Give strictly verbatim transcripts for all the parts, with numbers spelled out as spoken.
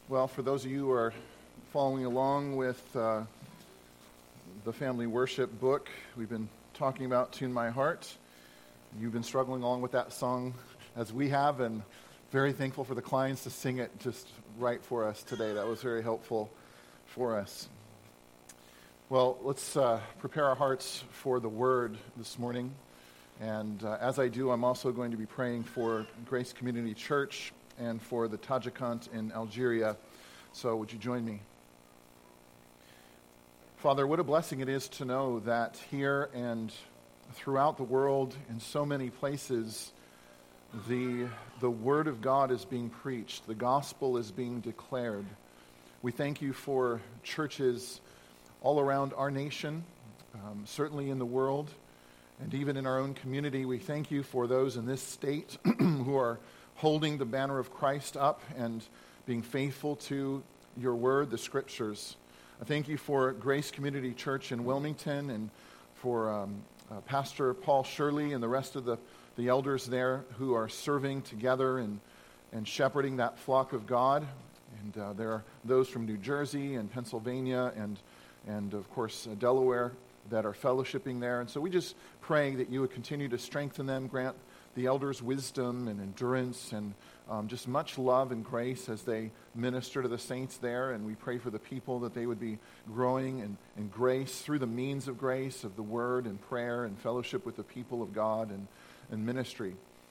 Well, for those of you who are following along with uh, the family worship book, we've been talking about Tune My Heart. You've been struggling along with that song as we have, and very thankful for the clients to sing it just right for us today. That was very helpful for us. Well, let's uh, prepare our hearts for the Word this morning. And uh, as I do, I'm also going to be praying for Grace Community Church and for the Tajikant in Algeria. So would you join me? Father, what a blessing it is to know that here and throughout the world, in so many places, the, the Word of God is being preached. The gospel is being declared. We thank you for churches all around our nation, um, certainly in the world, and even in our own community. We thank you for those in this state who are holding the banner of Christ up and being faithful to your word, the scriptures. I thank you for Grace Community Church in Wilmington and for um, uh, Pastor Paul Shirley and the rest of the, the elders there who are serving together and, and shepherding that flock of God. And uh, there are those from New Jersey and Pennsylvania and, and of course, uh, Delaware that are fellowshipping there. And so we just pray that you would continue to strengthen them, grant the elders wisdom and endurance and um, just much love and grace as they minister to the saints there. And we pray for the people that they would be growing in, in grace through the means of grace of the word and prayer and fellowship with the people of God and, and ministry.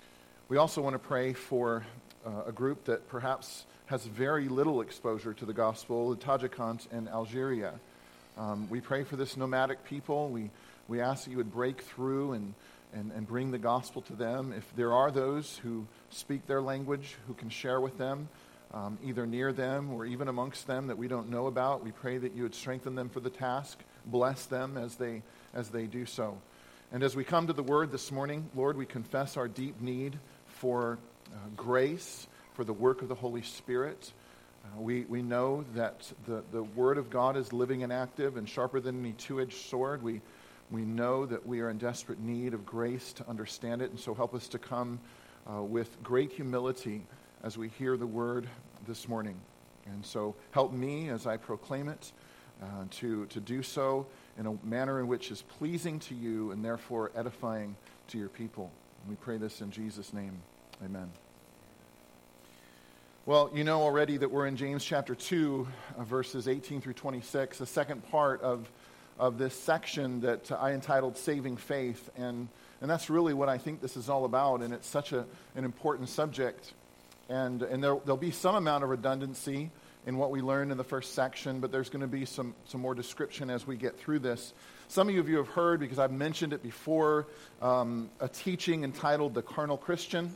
We also want to pray for uh, a group that perhaps has very little exposure to the gospel, the Tajikant in Algeria. Um, we pray for this nomadic people. We, we ask that you would break through and And, and bring the gospel to them. If there are those who speak their language, who can share with them, um, either near them or even amongst them that we don't know about, we pray that you would strengthen them for the task, bless them as they as they do so. And as we come to the word this morning, Lord, we confess our deep need for uh, grace, for the work of the Holy Spirit. Uh, we, we know that the, the word of God is living and active and sharper than any two-edged sword. We We know that we are in desperate need of grace to understand it, and so help us to come uh, with great humility as we hear the word this morning. And so help me as I proclaim it uh, to, to do so in a manner in which is pleasing to you and therefore edifying to your people. And we pray this in Jesus' name. Amen. Well, you know already that we're in James chapter two, uh, verses eighteen through twenty-six, the second part of of this section that I entitled Saving Faith, and and that's really what I think this is all about, and it's such a an important subject, and and there, there'll be some amount of redundancy in what we learned in the first section, but there's going to be some, some more description as we get through this. Some of you have heard, because I've mentioned it before, um, a teaching entitled The Carnal Christian,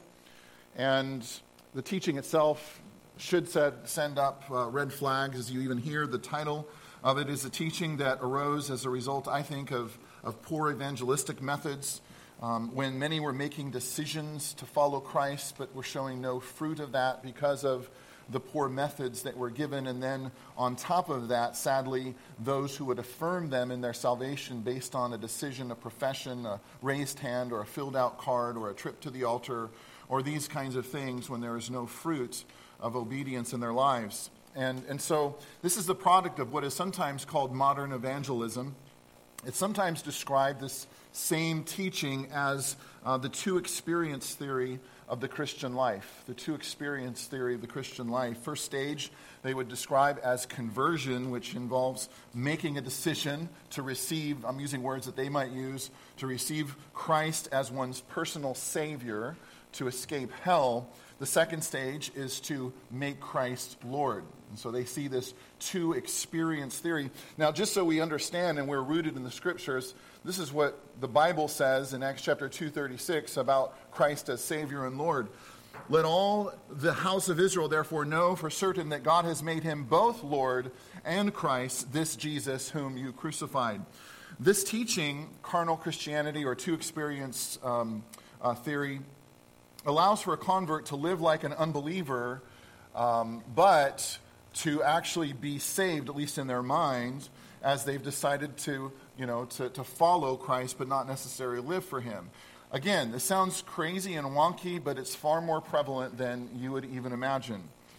and the teaching itself should set, send up uh, red flags as you even hear the title of it. Is a teaching that arose as a result, I think, of, of poor evangelistic methods, um, when many were making decisions to follow Christ, but were showing no fruit of that because of the poor methods that were given. And then on top of that, sadly, those who would affirm them in their salvation based on a decision, a profession, a raised hand, or a filled out card, or a trip to the altar, or these kinds of things when there is no fruit of obedience in their lives. And and so this is the product of what is sometimes called modern evangelism. It's sometimes described, this same teaching, as uh, the two experience theory of the Christian life. The two experience theory of the Christian life. First stage, they would describe as conversion, which involves making a decision to receive, I'm using words that they might use, to receive Christ as one's personal Savior to escape hell. The second stage is to make Christ Lord. And so they see this two experience theory. Now, just so we understand and we're rooted in the scriptures, this is what the Bible says in Acts chapter two thirty-six about Christ as Savior and Lord. Let all the house of Israel therefore know for certain that God has made him both Lord and Christ, this Jesus whom you crucified. This teaching, carnal Christianity or two experience um, uh, theory, allows for a convert to live like an unbeliever, um, but to actually be saved, at least in their minds, as they've decided to, you know, to, to follow Christ, but not necessarily live for him. Again, this sounds crazy and wonky, but it's far more prevalent than you would even imagine.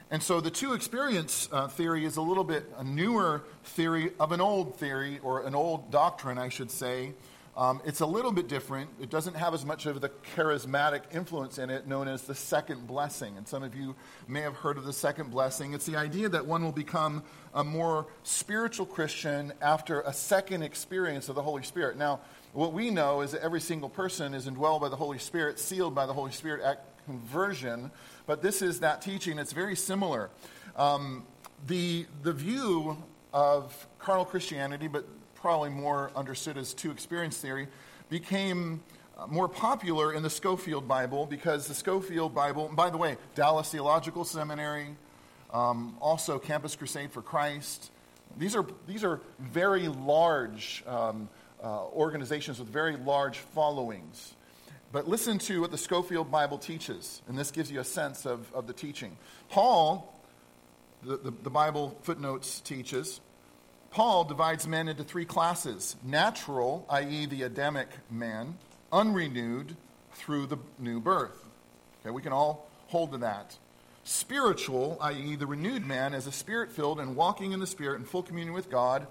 And so the two experience uh, theory is a little bit a newer theory of an old theory, or an old doctrine, I should say. Um, it's a little bit different. It doesn't have as much of the charismatic influence in it, known as the second blessing. And some of you may have heard of the second blessing. It's the idea that one will become a more spiritual Christian after a second experience of the Holy Spirit. Now, what we know is that every single person is indwelled by the Holy Spirit, sealed by the Holy Spirit at conversion, but this is that teaching. It's very similar. Um, the, the view of carnal Christianity, but probably more understood as two experience theory, became uh, more popular in the Scofield Bible, because the Scofield Bible, and by the way, Dallas Theological Seminary, um, also Campus Crusade for Christ, these are, these are very large um, uh, organizations with very large followings. But listen to what the Scofield Bible teaches, and this gives you a sense of, of the teaching. Paul, the, the, the Bible footnotes teaches, Paul divides men into three classes: natural, that is the Adamic man; unrenewed, through the new birth. Okay, we can all hold to that. Spiritual, that is the renewed man, as a spirit-filled and walking in the Spirit in full communion with God.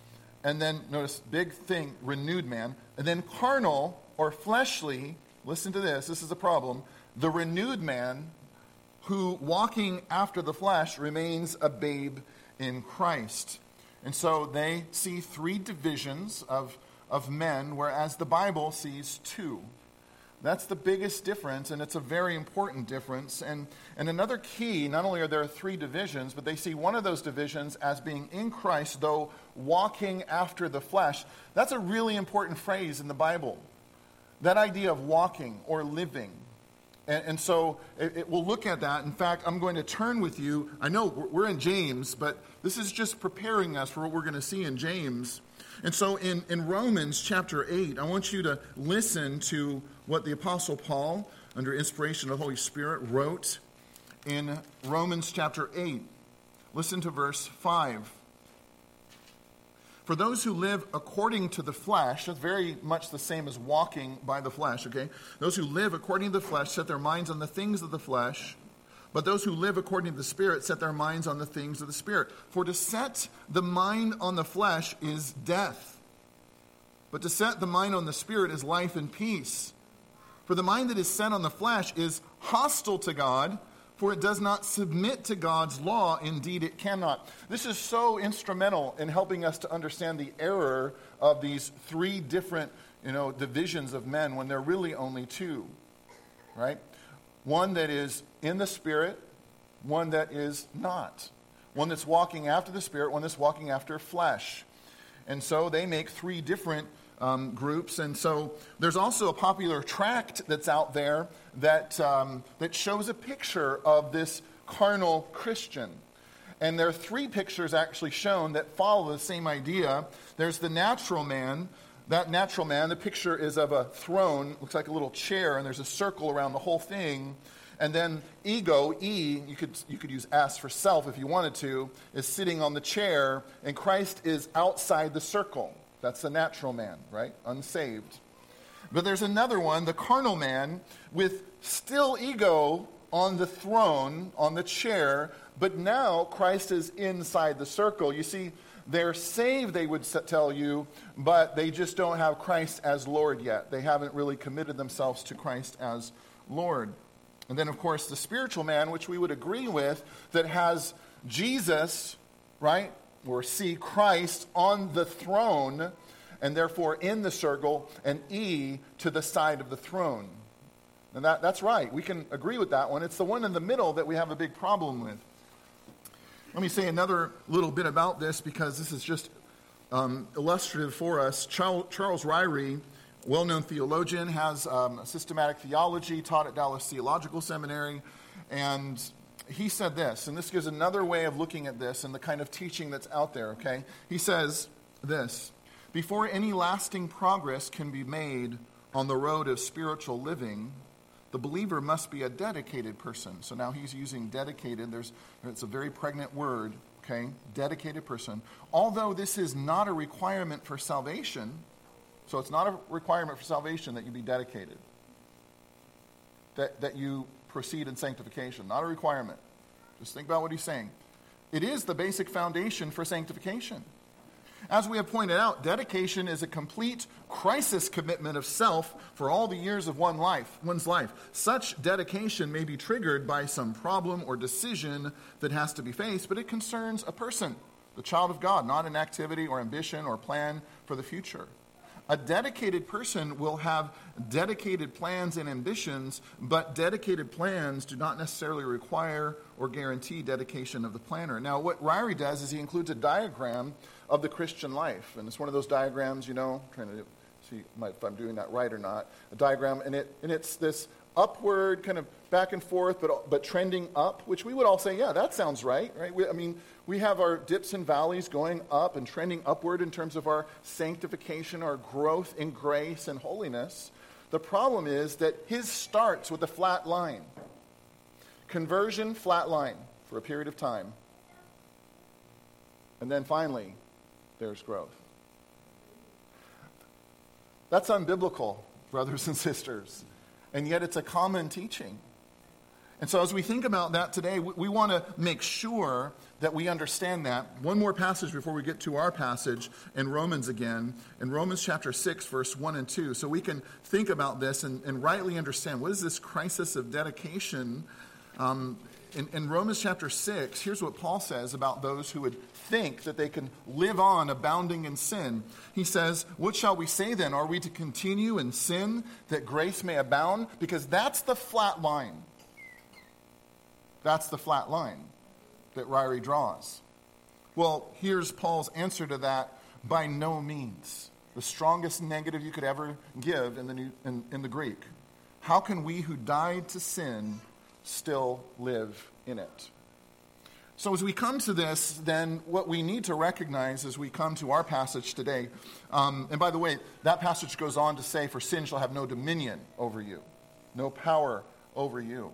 And then, notice, big thing, renewed man. And then carnal, or fleshly, listen to this, this is a problem, the renewed man who, walking after the flesh, remains a babe in Christ. And so they see three divisions of, of men, whereas the Bible sees two. That's the biggest difference, and it's a very important difference. And, and another key, not only are there three divisions, but they see one of those divisions as being in Christ, though walking after the flesh. That's a really important phrase in the Bible. That idea of walking or living. And, and so it, it, we'll look at that. In fact, I'm going to turn with you. I know we're, we're in James, but this is just preparing us for what we're going to see in James. And so in, in Romans chapter eight, I want you to listen to what the Apostle Paul, under inspiration of the Holy Spirit, wrote in Romans chapter eight. Listen to verse five. For those who live according to the flesh, that's very much the same as walking by the flesh, okay? Those who live according to the flesh set their minds on the things of the flesh, but those who live according to the Spirit set their minds on the things of the Spirit. For to set the mind on the flesh is death, but to set the mind on the Spirit is life and peace. For the mind that is set on the flesh is hostile to God, for it does not submit to God's law. Indeed, it cannot. This is so instrumental in helping us to understand the error of these three different, you know, divisions of men when they're really only two, right? One that is in the Spirit, one that is not. One that's walking after the Spirit, one that's walking after flesh. And so they make three different um, groups. And so there's also a popular tract that's out there that um, that shows a picture of this carnal Christian. And there are three pictures actually shown that follow the same idea. There's the natural man. That natural man, the picture is of a throne, looks like a little chair, and there's a circle around the whole thing. And then ego, E, you could you could use S for self if you wanted to, is sitting on the chair, and Christ is outside the circle. That's the natural man, right? Unsaved. But there's another one, the carnal man, with still ego on the throne, on the chair, but now Christ is inside the circle. You see, they're saved, they would tell you, but they just don't have Christ as Lord yet. They haven't really committed themselves to Christ as Lord. And then, of course, the spiritual man, which we would agree with, that has Jesus, right, or see Christ on the throne, and therefore in the circle, and E to the side of the throne. And that, that's right. We can agree with that one. It's the one in the middle that we have a big problem with. Let me say another little bit about this, because this is just um, illustrative for us. Charles, Charles Ryrie, well-known theologian, has um, a systematic theology taught at Dallas Theological Seminary, and he said this, and this gives another way of looking at this and the kind of teaching that's out there, okay? He says this: before any lasting progress can be made on the road of spiritual living, the believer must be a dedicated person. So now he's using dedicated. There's, it's a very pregnant word, okay? Dedicated person. Although this is not a requirement for salvation, so it's not a requirement for salvation that you be dedicated, that, that you proceed in sanctification. Not a requirement. Just think about what he's saying. It is the basic foundation for sanctification. As we have pointed out, dedication is a complete crisis commitment of self for all the years of one life, one's life. Such dedication may be triggered by some problem or decision that has to be faced, but it concerns a person, the child of God, not an activity or ambition or plan for the future. A dedicated person will have dedicated plans and ambitions, but dedicated plans do not necessarily require or guarantee dedication of the planner. Now, what Ryrie does is he includes a diagram of the Christian life. And it's one of those diagrams, you know, I'm trying to see if I'm doing that right or not, a diagram, and it and it's this upward kind of back and forth, but but trending up, which we would all say, yeah, that sounds right, right? We, I mean, we have our dips and valleys going up and trending upward in terms of our sanctification, our growth in grace and holiness. The problem is that his starts with a flat line. Conversion, flat line for a period of time. And then finally, there's growth. That's unbiblical, brothers and sisters. And yet it's a common teaching. And so as we think about that today, we, we want to make sure that we understand that. One more passage before we get to our passage in Romans again, in Romans chapter six, verse one and two, so we can think about this and, and rightly understand what is this crisis of dedication. Um, in, in Romans chapter six, here's what Paul says about those who would think that they can live on abounding in sin. He says, what shall we say then? Are we to continue in sin that grace may abound? Because that's the flat line. That's the flat line that Ryrie draws. Well, here's Paul's answer to that. By no means. The strongest negative you could ever give in the, New, in, in the Greek. How can we who died to sin still live in it? So as we come to this, then what we need to recognize as we come to our passage today, um, and by the way, that passage goes on to say, for sin shall have no dominion over you, no power over you.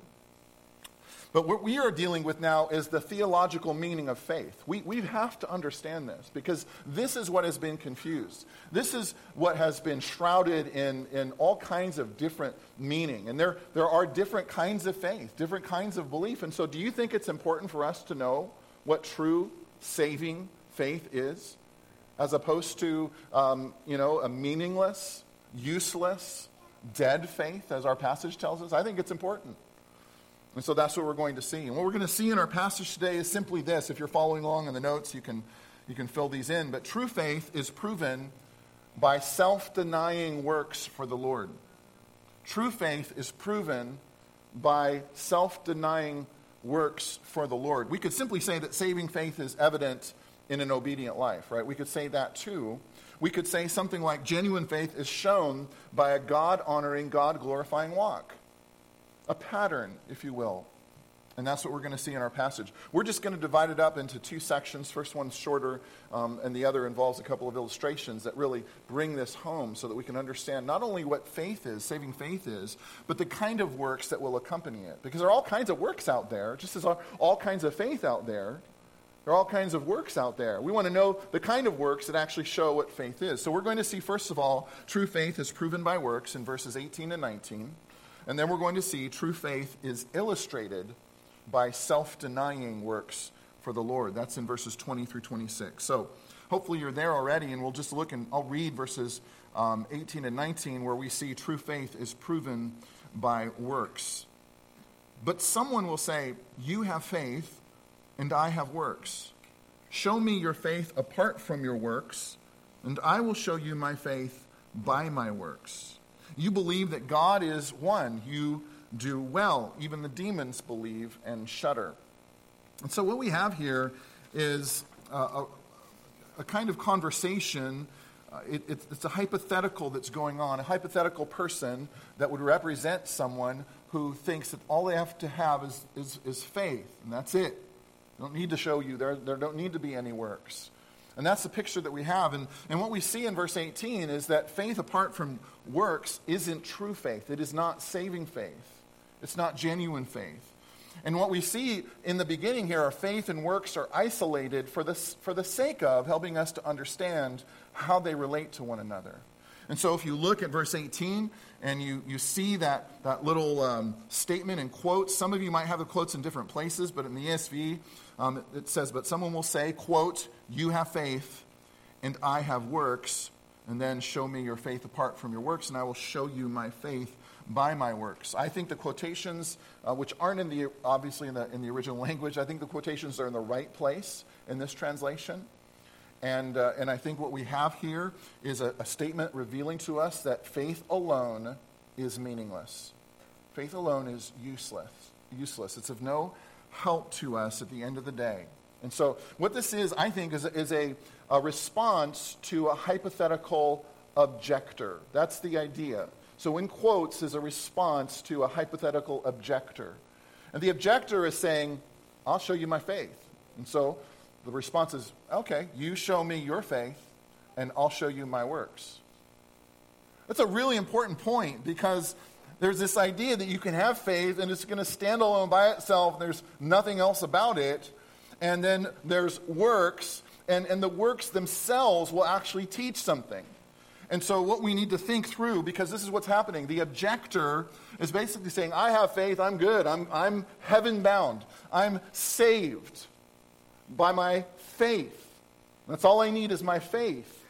But what we are dealing with now is the theological meaning of faith. We, we have to understand this because this is what has been confused. This is what has been shrouded in, in all kinds of different meaning. And there, there are different kinds of faith, different kinds of belief. And so do you think it's important for us to know what true saving faith is as opposed to, um, you know, a meaningless, useless, dead faith as our passage tells us? I think it's important. And so that's what we're going to see. And what we're going to see in our passage today is simply this. If you're following along in the notes, you can, you can fill these in. But true faith is proven by self-denying works for the Lord. True faith is proven by self-denying works for the Lord. We could simply say that saving faith is evident in an obedient life, right? We could say that too. We could say something like genuine faith is shown by a God-honoring, God-glorifying walk. A pattern, if you will. And that's what we're going to see in our passage. We're just going to divide it up into two sections. First one's shorter, um, and the other involves a couple of illustrations that really bring this home so that we can understand not only what faith is, saving faith is, but the kind of works that will accompany it. Because there are all kinds of works out there, just as there are all kinds of faith out there. There are all kinds of works out there. We want to know the kind of works that actually show what faith is. So we're going to see, first of all, true faith is proven by works in verses eighteen and nineteen. And then we're going to see true faith is illustrated by self-denying works for the Lord. That's in verses twenty through twenty-six. So hopefully you're there already, and we'll just look and I'll read verses um, eighteen and nineteen where we see true faith is proven by works. But someone will say, you have faith and I have works. Show me your faith apart from your works, and I will show you my faith by my works. You believe that God is one. You do well. Even the demons believe and shudder. And so what we have here is uh, a, a kind of conversation. Uh, it, it's, it's a hypothetical that's going on, a hypothetical person that would represent someone who thinks that all they have to have is, is, is faith, and that's it. They don't need to show you. There, there don't need to be any works. And that's the picture that we have. And, and what we see in verse eighteen is that faith apart from works isn't true faith. It is not saving faith. It's not genuine faith. And what we see in the beginning here are faith and works are isolated for the, for the sake of helping us to understand how they relate to one another. And so if you look at verse eighteen and you, you see that, that little um, statement in quotes, some of you might have the quotes in different places, but in the E S V um, it, it says, but someone will say, quote, you have faith and I have works, and then show me your faith apart from your works, and I will show you my faith by my works. I think the quotations, uh, which aren't in the obviously in the in the original language, I think the quotations are in the right place in this translation. And uh, and I think what we have here is a, a statement revealing to us that faith alone is meaningless. Faith alone is useless. Useless. It's of no help to us at the end of the day. And so what this is, I think, is, is a, a response to a hypothetical objector. That's the idea. So in quotes is a response to a hypothetical objector. And the objector is saying, I'll show you my faith. And so the response is, okay, you show me your faith, and I'll show you my works. That's a really important point, because there's this idea that you can have faith, and it's going to stand alone by itself, there's nothing else about it, and then there's works, and, and the works themselves will actually teach something. And so what we need to think through, because this is what's happening, the objector is basically saying, I have faith, I'm good, I'm, I'm heaven-bound, I'm saved by my faith. That's all I need is my faith.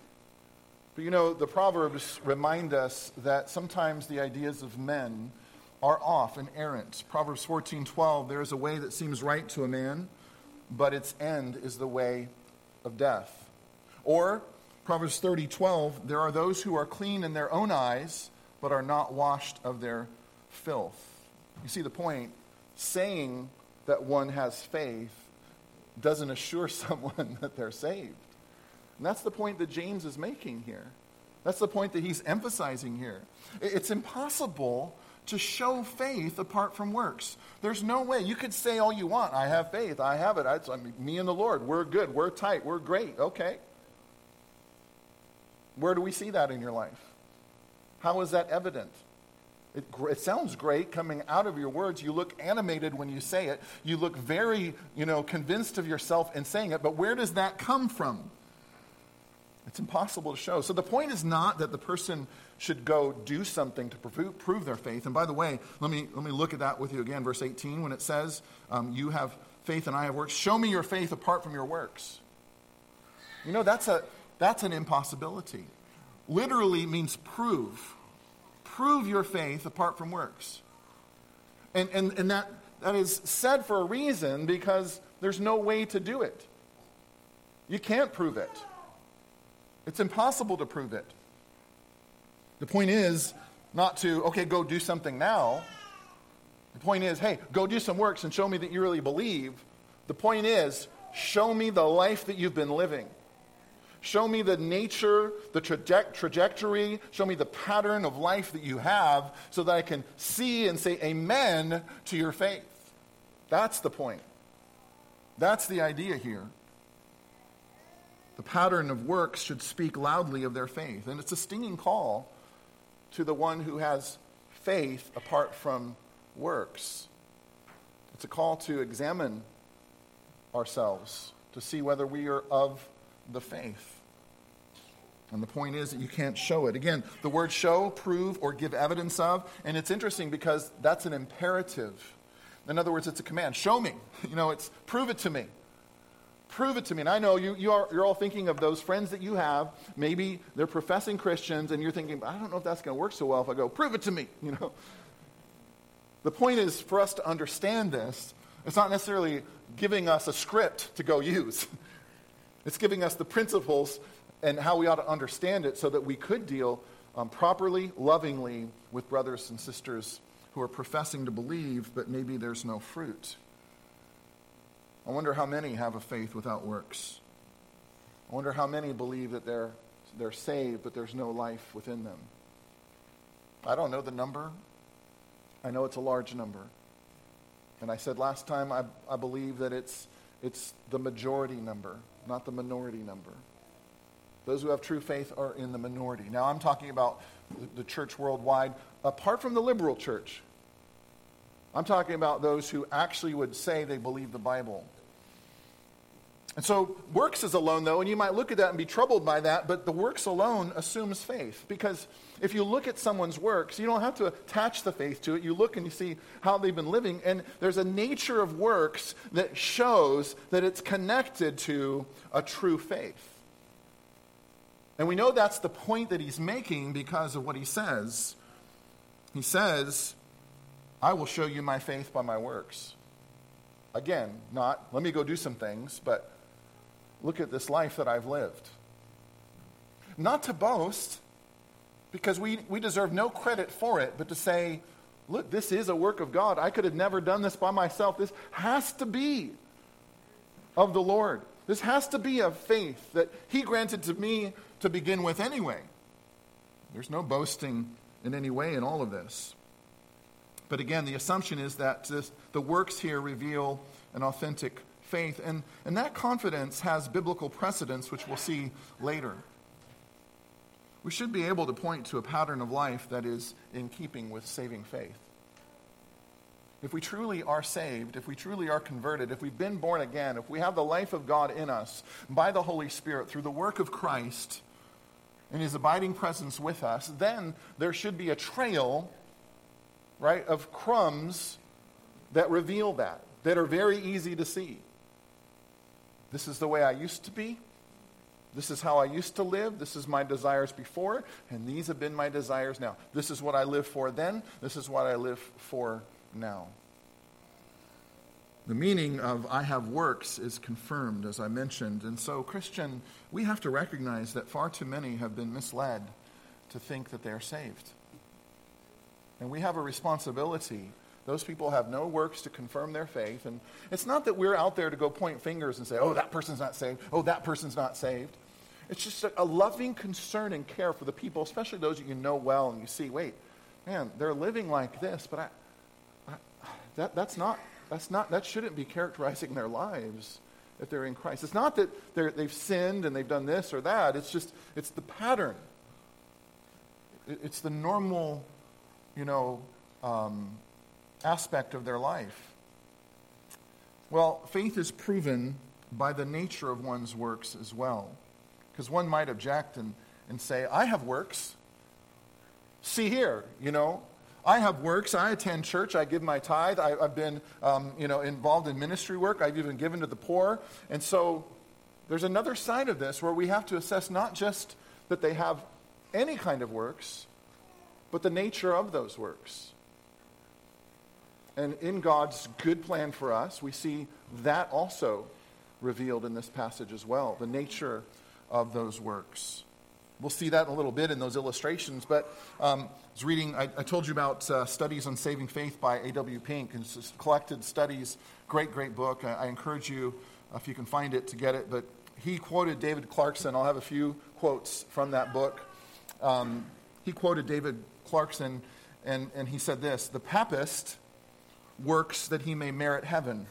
But you know, the Proverbs remind us that sometimes the ideas of men are off and errant. Proverbs fourteen twelve, there is a way that seems right to a man, but its end is the way of death. Or Proverbs thirty twelve, there are those who are clean in their own eyes, but are not washed of their filth. You see the point? Saying that one has faith doesn't assure someone that they're saved. And that's the point that James is making here. That's the point that he's emphasizing here. It's impossible to show faith apart from works. There's no way. You could say all you want. I have faith. I have it. I, I mean, me and the Lord, we're good. We're tight. We're great. Okay. Where do we see that in your life? How is that evident? It, it sounds great coming out of your words. You look animated when you say it. You look very, you know, convinced of yourself in saying it. But where does that come from? It's impossible to show. So the point is not that the person should go do something to prove, prove their faith. And by the way, let me let me look at that with you again. Verse eighteen, when it says, um, you have faith and I have works. Show me your faith apart from your works. You know, that's a that's an impossibility. Literally means prove. Prove your faith apart from works. And, and, and that, that is said for a reason, because there's no way to do it. You can't prove it. It's impossible to prove it. The point is not to, okay, go do something now. The point is, hey, go do some works and show me that you really believe. The point is, show me the life that you've been living. Show me the nature, the traje- trajectory, show me the pattern of life that you have, so that I can see and say amen to your faith. That's the point. That's the idea here. The pattern of works should speak loudly of their faith. And it's a stinging call to the one who has faith apart from works. It's a call to examine ourselves, to see whether we are of the faith. And the point is that you can't show it. Again, the word show, prove, or give evidence of, and it's interesting because that's an imperative. In other words, it's a command. Show me. You know, it's prove it to me. Prove it to me. And I know you, you are, you're all thinking of those friends that you have. Maybe they're professing Christians, and you're thinking, I don't know if that's going to work so well if I go, prove it to me. You know. The point is for us to understand this. It's not necessarily giving us a script to go use. It's giving us the principles and how we ought to understand it so that we could deal um, properly, lovingly with brothers and sisters who are professing to believe, but maybe there's no fruit. I wonder how many have a faith without works. I wonder how many believe that they're, they're saved, but there's no life within them. I don't know the number. I know it's a large number. And I said last time, I, I believe that it's it's the majority number, not the minority number. Those who have true faith are in the minority. Now I'm talking about the church worldwide, apart from the liberal church. I'm talking about those who actually would say they believe the Bible. And so works is alone, though, and you might look at that and be troubled by that, but the works alone assumes faith. Because if you look at someone's works, you don't have to attach the faith to it. You look and you see how they've been living, and there's a nature of works that shows that it's connected to a true faith. And we know that's the point that he's making because of what he says. He says, I will show you my faith by my works. Again, not, let me go do some things, but look at this life that I've lived. Not to boast, because we, we deserve no credit for it, but to say, look, this is a work of God. I could have never done this by myself. This has to be of the Lord. This has to be of faith that he granted to me to begin with anyway. There's no boasting in any way in all of this. But again, the assumption is that this, the works here reveal an authentic faith. And, and that confidence has biblical precedence, which we'll see later. We should be able to point to a pattern of life that is in keeping with saving faith. If we truly are saved, if we truly are converted, if we've been born again, if we have the life of God in us by the Holy Spirit through the work of Christ and his abiding presence with us, then there should be a trail, right, of crumbs that reveal that, that are very easy to see. This is the way I used to be. This is how I used to live. This is my desires before, and these have been my desires now. This is what I lived for then. This is what I live for now. The meaning of I have works is confirmed, as I mentioned. And so, Christian, we have to recognize that far too many have been misled to think that they are saved. And we have a responsibility. Those people have no works to confirm their faith. And it's not that we're out there to go point fingers and say, oh, that person's not saved. Oh, that person's not saved. It's just a, a loving concern and care for the people, especially those that you know well and you see, wait, man, they're living like this, but I, I, that, that's not, that's not, that shouldn't be characterizing their lives if they're in Christ. It's not that they're, they've sinned and they've done this or that. It's just, it's the pattern. It, it's the normal, you know, um, aspect of their life. Well, faith is proven by the nature of one's works as well. Because one might object and, and say, I have works. See here, you know, I have works. I attend church. I give my tithe. I, I've been, um, you know, involved in ministry work. I've even given to the poor. And so there's another side of this where we have to assess not just that they have any kind of works, but the nature of those works. And in God's good plan for us, we see that also revealed in this passage as well, the nature of those works. We'll see that in a little bit in those illustrations, but um, I was reading, I, I told you about uh, Studies on Saving Faith by A W Pink, and it's just collected studies, great, great book. I, I encourage you, if you can find it, to get it, but he quoted David Clarkson. I'll have a few quotes from that book. Um, he quoted David Clarkson, and, and he said this, the papist works that he may merit heaven.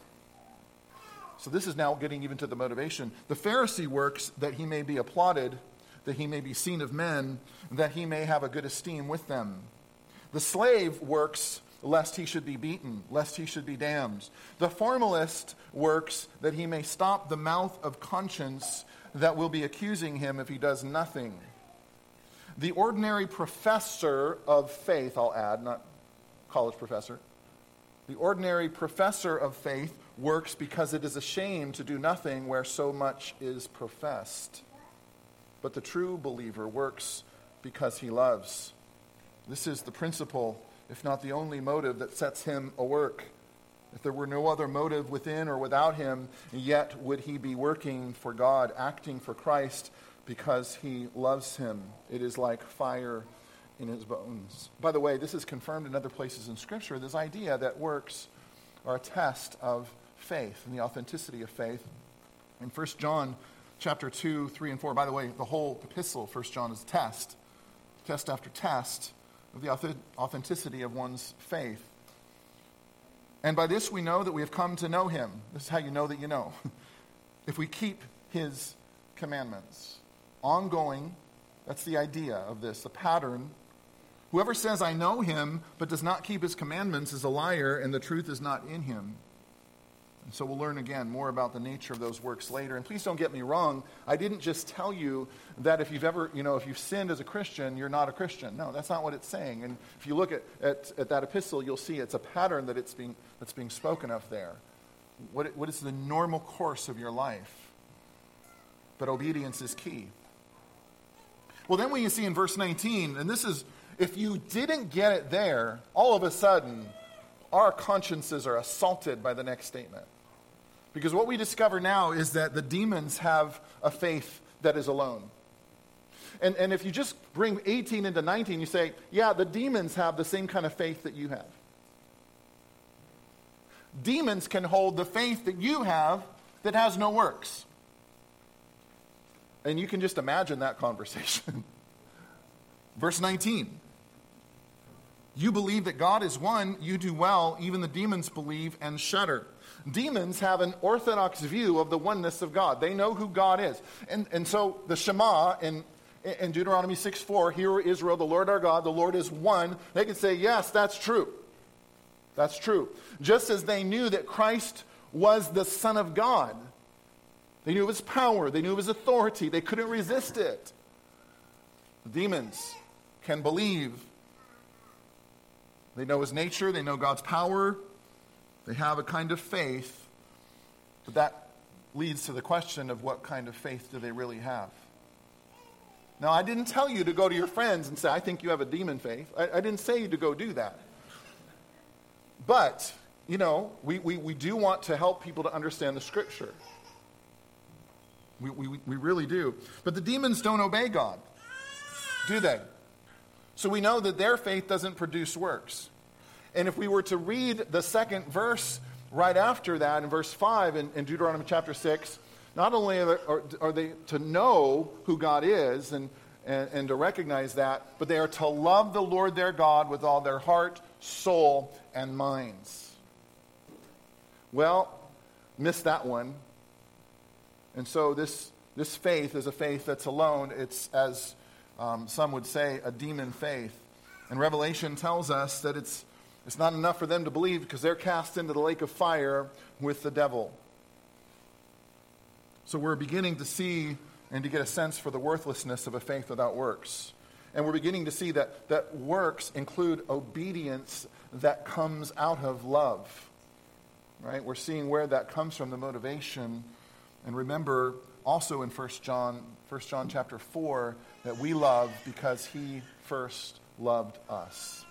So this is now getting even to the motivation. The Pharisee works that he may be applauded, that he may be seen of men, that he may have a good esteem with them. The slave works lest he should be beaten, lest he should be damned. The formalist works that he may stop the mouth of conscience that will be accusing him if he does nothing. The ordinary professor of faith, I'll add, not college professor, the ordinary professor of faith works because it is a shame to do nothing where so much is professed. But the true believer works because he loves. This is the principle, if not the only motive, that sets him a work. If there were no other motive within or without him, yet would he be working for God, acting for Christ, because he loves him. It is like fire in his bones. By the way, this is confirmed in other places in Scripture, this idea that works are a test of faith and the authenticity of faith. In First John chapter two, three, and four, by the way, the whole epistle, First John, is a test, test after test of the authenticity of one's faith. And by this we know that we have come to know him. This is how you know that you know. If we keep his commandments. Ongoing, that's the idea of this, the pattern. Whoever says, I know him, but does not keep his commandments is a liar, and the truth is not in him. So we'll learn again more about the nature of those works later. And please don't get me wrong. I didn't just tell you that if you've ever, you know, if you've sinned as a Christian, you're not a Christian. No, that's not what it's saying. And if you look at, at, at that epistle, you'll see it's a pattern that it's being, that's being spoken of there. What, what is the normal course of your life? But obedience is key. Well, then when you see in verse nineteen, and this is, if you didn't get it there, all of a sudden, our consciences are assaulted by the next statement. Because what we discover now is that the demons have a faith that is alone. And, and if you just bring eighteen into nineteen, you say, yeah, the demons have the same kind of faith that you have. Demons can hold the faith that you have that has no works. And you can just imagine that conversation. Verse nineteen. You believe that God is one, you do well, even the demons believe and shudder. Demons have an orthodox view of the oneness of God. They know who God is. And, and so the Shema in, in Deuteronomy six four, hear Israel, the Lord our God, the Lord is one. They can say, yes, that's true. That's true. Just as they knew that Christ was the Son of God. They knew of his power. They knew of his authority. They couldn't resist it. The demons can believe. They know his nature. They know God's power. They have a kind of faith. But that leads to the question of what kind of faith do they really have? Now, I didn't tell you to go to your friends and say, I think you have a demon faith. I, I didn't say to go do that. But, you know, we, we, we do want to help people to understand the Scripture. We, we, we really do. But the demons don't obey God, do they? So we know that their faith doesn't produce works. And if we were to read the second verse right after that, in verse five in, in Deuteronomy chapter six, not only are, are, are they to know who God is and, and, and to recognize that, but they are to love the Lord their God with all their heart, soul, and minds. Well, missed that one. And so this, this faith is a faith that's alone. It's, as um, some would say, a demon faith. And Revelation tells us that it's, it's not enough for them to believe because they're cast into the lake of fire with the devil. So we're beginning to see and to get a sense for the worthlessness of a faith without works. And we're beginning to see that, that works include obedience that comes out of love. Right? We're seeing where that comes from, the motivation. And remember also in First John, First John chapter four, that we love because he first loved us.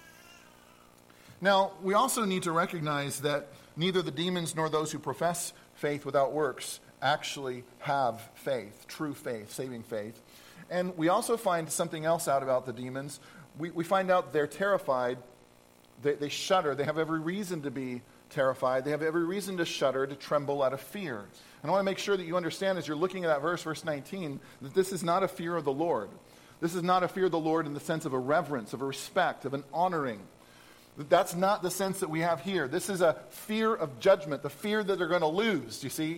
Now, we also need to recognize that neither the demons nor those who profess faith without works actually have faith, true faith, saving faith. And we also find something else out about the demons. We, we find out they're terrified. They, they shudder. They have every reason to be terrified. They have every reason to shudder, to tremble out of fear. And I want to make sure that you understand as you're looking at that verse, verse nineteen, that this is not a fear of the Lord. This is not a fear of the Lord in the sense of a reverence, of a respect, of an honoring. That's not the sense that we have here. This is a fear of judgment, the fear that they're going to lose, you see?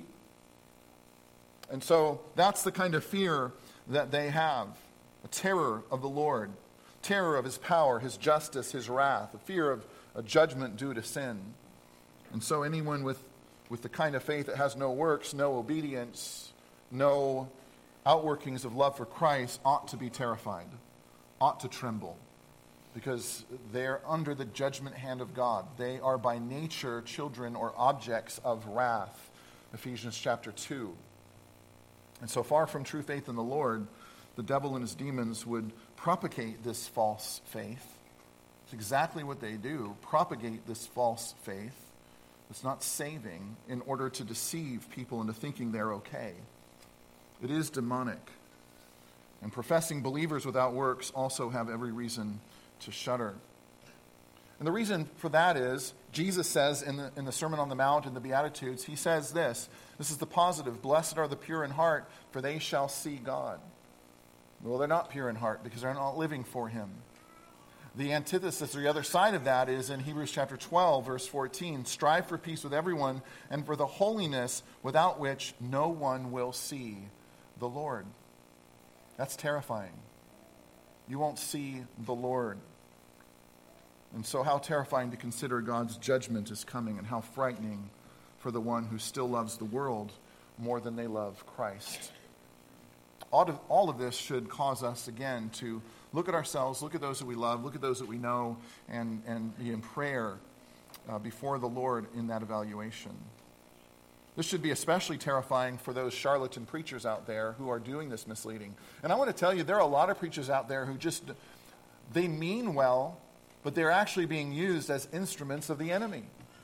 And so that's the kind of fear that they have. A terror of the Lord, terror of his power, his justice, his wrath, a fear of a judgment due to sin. And so anyone with, with the kind of faith that has no works, no obedience, no outworkings of love for Christ ought to be terrified, ought to tremble, because they're under the judgment hand of God. They are by nature children or objects of wrath, Ephesians chapter two. And so far from true faith in the Lord, the devil and his demons would propagate this false faith. It's exactly what they do, propagate this false faith. It's not saving in order to deceive people into thinking they're okay. It is demonic. And professing believers without works also have every reason to shudder. And the reason for that is, Jesus says in the, in the Sermon on the Mount, in the Beatitudes, he says this, this is the positive, blessed are the pure in heart, for they shall see God. Well, they're not pure in heart because they're not living for him. The antithesis, or the other side of that, is in Hebrews chapter twelve, verse fourteen, strive for peace with everyone and for the holiness without which no one will see the Lord. That's terrifying. You won't see the Lord. And so how terrifying to consider God's judgment is coming, and how frightening for the one who still loves the world more than they love Christ. All of, all of this should cause us, again, to look at ourselves, look at those that we love, look at those that we know, and, and be in prayer uh, before the Lord in that evaluation. This should be especially terrifying for those charlatan preachers out there who are doing this misleading. And I want to tell you, there are a lot of preachers out there who just, they mean well, but they're actually being used as instruments of the enemy.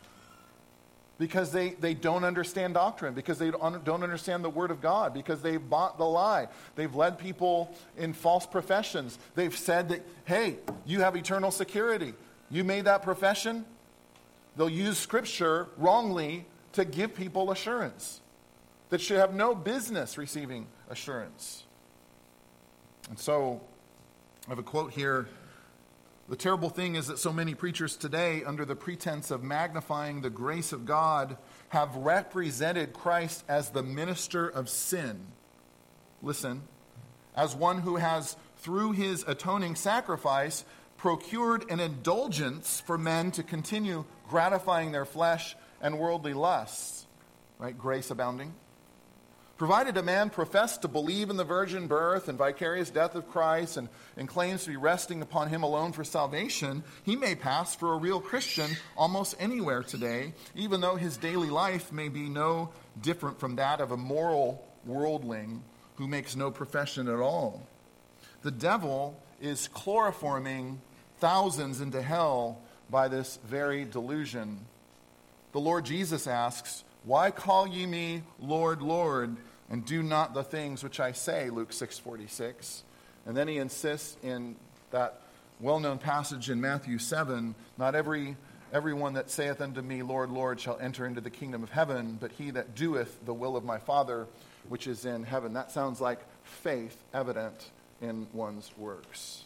Because they, they don't understand doctrine, because they don't, don't understand the Word of God, because they've bought the lie. They've led people in false professions. They've said that, hey, you have eternal security. You made that profession. They'll use Scripture wrongly to give people assurance that should have no business receiving assurance. And so, I have a quote here. The terrible thing is that so many preachers today, under the pretense of magnifying the grace of God, have represented Christ as the minister of sin. Listen, as one who has, through his atoning sacrifice, procured an indulgence for men to continue gratifying their flesh and worldly lusts. Right? Grace abounding. Provided a man profess to believe in the virgin birth and vicarious death of Christ and, and claims to be resting upon him alone for salvation, he may pass for a real Christian almost anywhere today, even though his daily life may be no different from that of a moral worldling who makes no profession at all. The devil is chloroforming thousands into hell by this very delusion. The Lord Jesus asks, "Why call ye me Lord, Lord, and do not the things which I say," Luke six forty-six. And then he insists in that well-known passage in Matthew seven, "Not every everyone that saith unto me, Lord, Lord, shall enter into the kingdom of heaven, but he that doeth the will of my Father which is in heaven." That sounds like faith evident in one's works.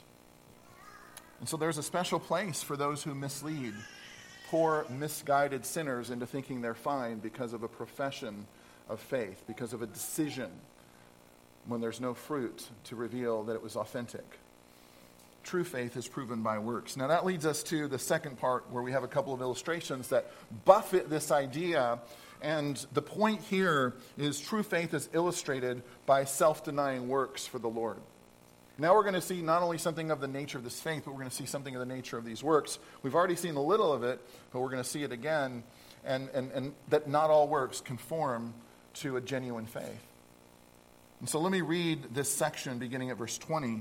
And so there's a special place for those who mislead poor, misguided sinners into thinking they're fine because of a profession of faith, because of a decision when there's no fruit to reveal that it was authentic. True faith is proven by works. Now that leads us to the second part, where we have a couple of illustrations that buffet this idea. And the point here is true faith is illustrated by self-denying works for the Lord. Now we're going to see not only something of the nature of this faith, but we're going to see something of the nature of these works. We've already seen a little of it, but we're going to see it again, and, and, and that not all works conform to a genuine faith. And so let me read this section beginning at verse twenty,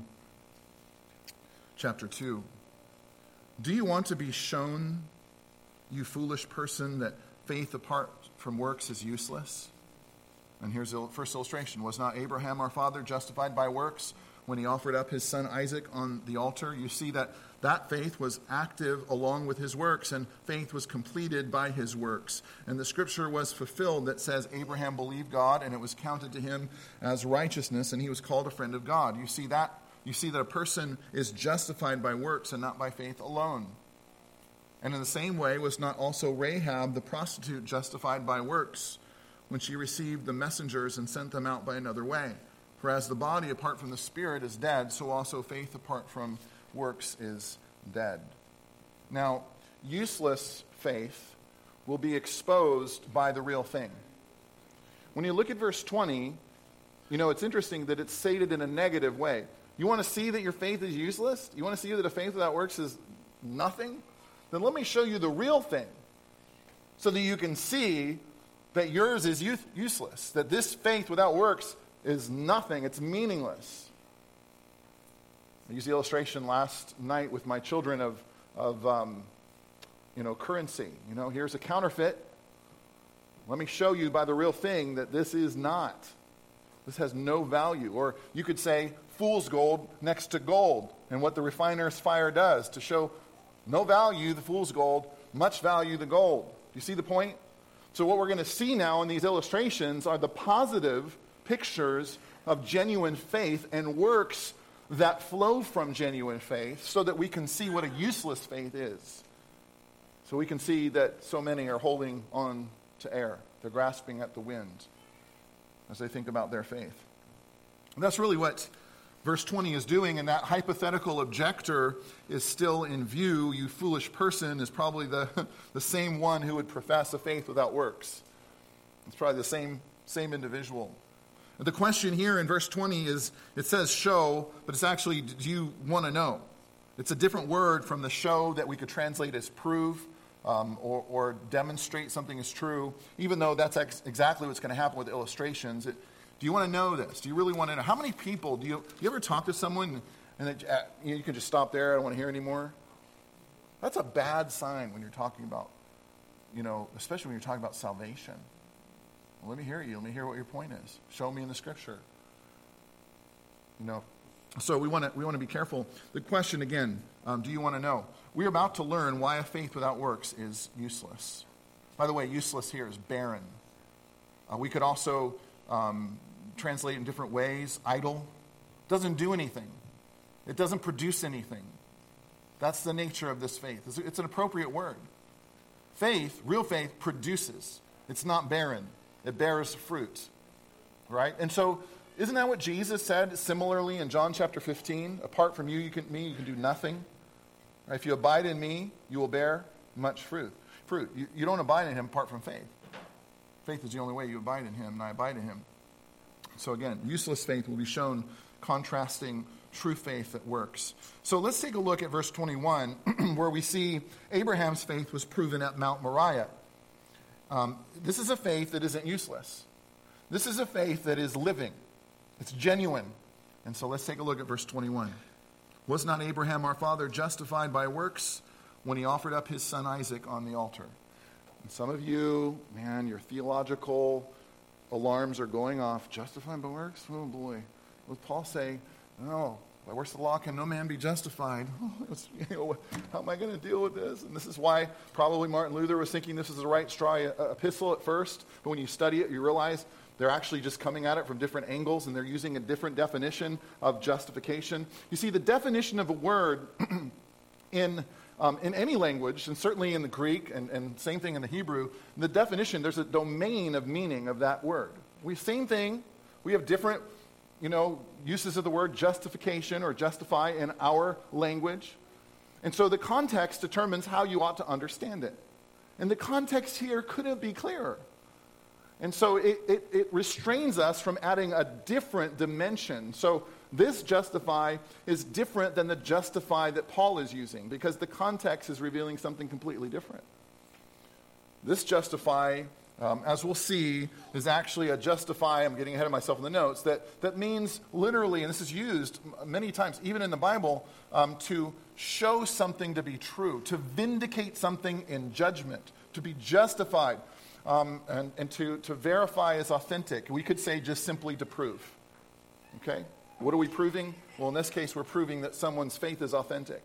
chapter two. "Do you want to be shown, you foolish person, that faith apart from works is useless?" And here's the first illustration. "Was not Abraham our father justified by works when he offered up his son Isaac on the altar?" You see that that faith was active along with his works, and faith was completed by his works. And the scripture was fulfilled that says Abraham believed God, and it was counted to him as righteousness, and he was called a friend of God. You see that, you see that a person is justified by works and not by faith alone. And in the same way, was not also Rahab the prostitute justified by works when she received the messengers and sent them out by another way? For as the body apart from the spirit is dead, so also faith apart from works is dead. Now, useless faith will be exposed by the real thing. When you look at verse twenty, you know, it's interesting that it's stated in a negative way. You want to see that your faith is useless? You want to see that a faith without works is nothing? Then let me show you the real thing, so that you can see that yours is use- useless, that this faith without works is nothing. It's meaningless. I used the illustration last night with my children of, of um, you know, currency. You know, here's a counterfeit. Let me show you by the real thing that this is not. This has no value. Or you could say fool's gold next to gold, and what the refiner's fire does to show no value, the fool's gold, much value, the gold. Do you see the point? So what we're going to see now in these illustrations are the positive pictures of genuine faith and works that flow from genuine faith, so that we can see what a useless faith is. So we can see that so many are holding on to air. They're grasping at the wind as they think about their faith. And that's really what verse twenty is doing, and that hypothetical objector is still in view. You foolish person is probably the, the same one who would profess a faith without works. It's probably the same, same individual. The question here in verse twenty is, it says show, but it's actually, do you want to know? It's a different word from the show that we could translate as prove um, or, or demonstrate something is true, even though that's ex- exactly what's going to happen with illustrations. It, do you want to know this? Do you really want to know? How many people, do you, do you ever talk to someone and it, uh, you can just stop there, I don't want to hear anymore? That's a bad sign when you're talking about, you know, especially when you're talking about salvation. Well, let me hear you. Let me hear what your point is. Show me in the scripture. You know, so we want to we want to be careful. The question again, um, do you want to know? We're about to learn why a faith without works is useless. By the way, useless here is barren. Uh, we could also um, translate in different ways. Idle. Doesn't do anything. It doesn't produce anything. That's the nature of this faith. It's, it's an appropriate word. Faith, real faith, produces. It's not barren. It bears fruit, right? And so, isn't that what Jesus said similarly in John chapter fifteen? Apart from you, you can, me, you can do nothing. Right? If you abide in me, you will bear much fruit. Fruit. You, you don't abide in him apart from faith. Faith is the only way you abide in him, and I abide in him. So again, useless faith will be shown contrasting true faith that works. So let's take a look at verse twenty-one, where we see Abraham's faith was proven at Mount Moriah. Um, this is a faith that isn't useless. This is a faith that is living. It's genuine. And so let's take a look at verse twenty-one. Was not Abraham our father justified by works when he offered up his son Isaac on the altar? And some of you, man, your theological alarms are going off. Justified by works? Oh boy. What Paul say? No. By works of the law can no man be justified. You know, how am I going to deal with this? And this is why probably Martin Luther was thinking this is the right straw epistle at first. But when you study it, you realize they're actually just coming at it from different angles, and they're using a different definition of justification. You see, the definition of a word in um, in any language, and certainly in the Greek, and, and same thing in the Hebrew, the definition, there's a domain of meaning of that word. We same thing. We have different you know, uses of the word justification or justify in our language. And so the context determines how you ought to understand it. And the context here couldn't be clearer. And so it, it, it restrains us from adding a different dimension. So this justify is different than the justify that Paul is using, because the context is revealing something completely different. This justify, Um, as we'll see, is actually a justify, I'm getting ahead of myself in the notes, that, that means literally, and this is used many times, even in the Bible, um, to show something to be true, to vindicate something in judgment, to be justified, um, and, and to, to verify as authentic. We could say just simply to prove. Okay? What are we proving? Well, in this case, we're proving that someone's faith is authentic.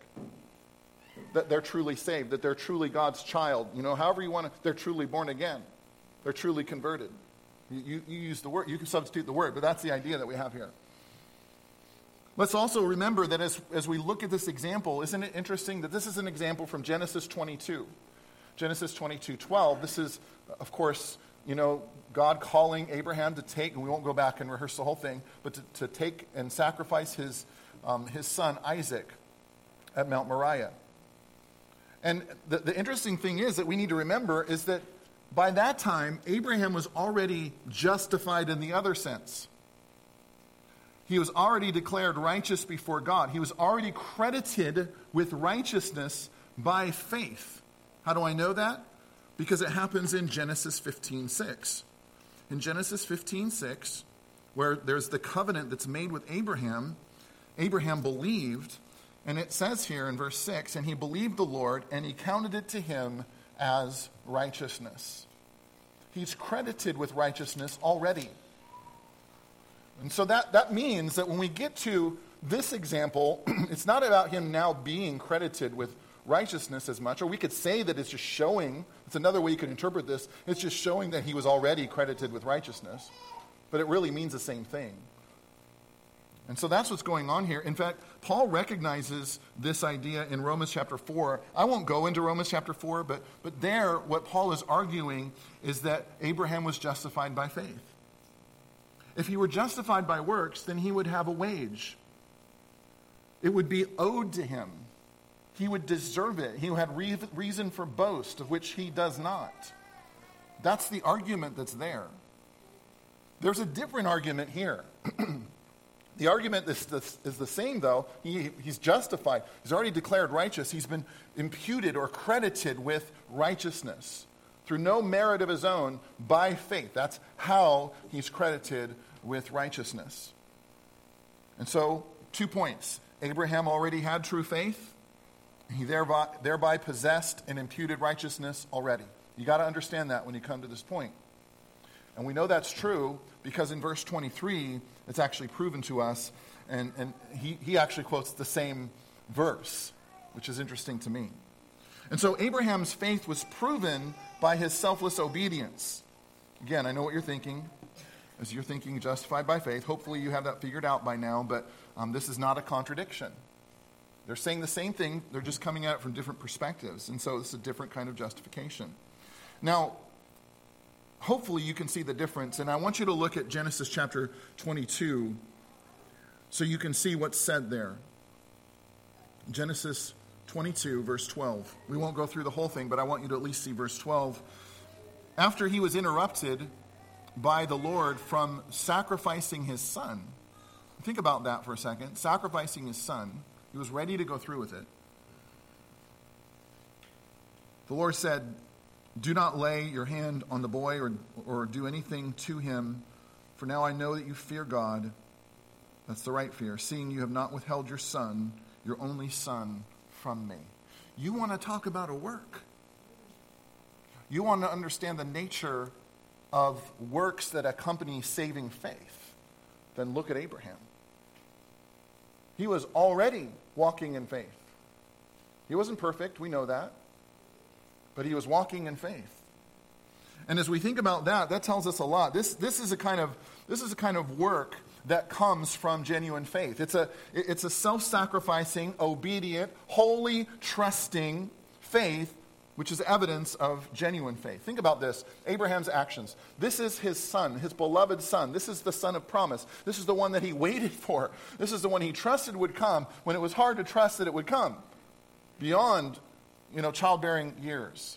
That they're truly saved, that they're truly God's child. You know, however you want to, they're truly born again. They're truly converted. You, you, you use the word, you can substitute the word, but that's the idea that we have here. Let's also remember that as, as we look at this example, isn't it interesting that this is an example from Genesis twenty-two. Genesis twenty-two twelve. This is, of course, you know, God calling Abraham to take, and we won't go back and rehearse the whole thing, but to, to take and sacrifice his, um, his son Isaac at Mount Moriah. And the, the interesting thing is that we need to remember is that by that time, Abraham was already justified in the other sense. He was already declared righteous before God. He was already credited with righteousness by faith. How do I know that? Because it happens in Genesis fifteen six. In Genesis fifteen six, where there's the covenant that's made with Abraham, Abraham believed, and it says here in verse six, and he believed the Lord, and he counted it to him as righteousness. He's credited with righteousness already. And so that, that means that when we get to this example, it's not about him now being credited with righteousness as much, or we could say that it's just showing, it's another way you could interpret this, it's just showing that he was already credited with righteousness. But it really means the same thing. And so that's what's going on here. In fact, Paul recognizes this idea in Romans chapter four. I won't go into Romans chapter four, but, but there what Paul is arguing is that Abraham was justified by faith. If he were justified by works, then he would have a wage. It would be owed to him. He would deserve it. He had re- reason for boast, of which he does not. That's the argument that's there. There's a different argument here. The argument is the, is the same, though. He, he's justified. He's already declared righteous. He's been imputed or credited with righteousness through no merit of his own, by faith. That's how he's credited with righteousness. And so, two points. Abraham already had true faith. He thereby, thereby possessed and imputed righteousness already. You got to understand that when you come to this point. And we know that's true because in verse twenty-three, it's actually proven to us, and, and he, he actually quotes the same verse, which is interesting to me. And so Abraham's faith was proven by his selfless obedience. Again, I know what you're thinking. As you're thinking justified by faith, hopefully you have that figured out by now, but um, this is not a contradiction. They're saying the same thing, they're just coming at it from different perspectives, and so it's a different kind of justification. Now, hopefully you can see the difference, and I want you to look at Genesis chapter twenty-two so you can see what's said there. Genesis twenty-two, verse twelve. We won't go through the whole thing, but I want you to at least see verse twelve. After he was interrupted by the Lord from sacrificing his son. Think about that for a second. Sacrificing his son. He was ready to go through with it. The Lord said, "Do not lay your hand on the boy or, or do anything to him, for now I know that you fear God." That's the right fear. "Seeing you have not withheld your son, your only son, from me." You want to talk about a work. You want to understand the nature of works that accompany saving faith. Then look at Abraham. He was already walking in faith. He wasn't perfect, we know that. But he was walking in faith. And as we think about that, that tells us a lot. This, this is a kind of this is a kind of work that comes from genuine faith. It's a it's a self-sacrificing, obedient, wholly trusting faith, which is evidence of genuine faith. Think about this. Abraham's actions. This is his son, his beloved son. This is the son of promise. This is the one that he waited for. This is the one he trusted would come when it was hard to trust that it would come. Beyond, you know, childbearing years.